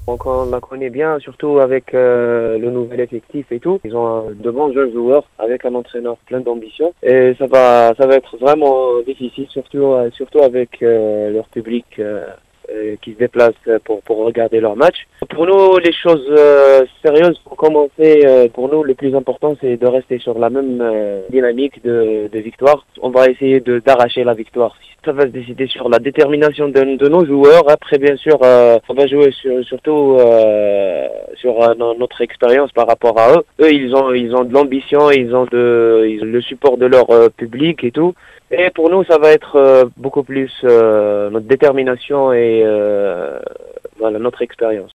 Donc on la connaît bien, surtout avec le nouvel effectif et tout. Ils ont de bons jeunes joueurs avec un entraîneur plein d'ambition. Et ça va être vraiment difficile, surtout avec leur public qui se déplacent pour regarder leur match. Pour nous, les choses sérieuses pour commencer, pour nous, le plus important, c'est de rester sur la même dynamique de victoire. On va essayer d'arracher la victoire. Ça va se décider sur la détermination de nos joueurs. Après, bien sûr, on va jouer surtout sur notre expérience par rapport à eux. Eux, ils ont de l'ambition, ils ont le support de leur public et tout. Et pour nous, ça va être beaucoup plus notre détermination et voilà notre expérience.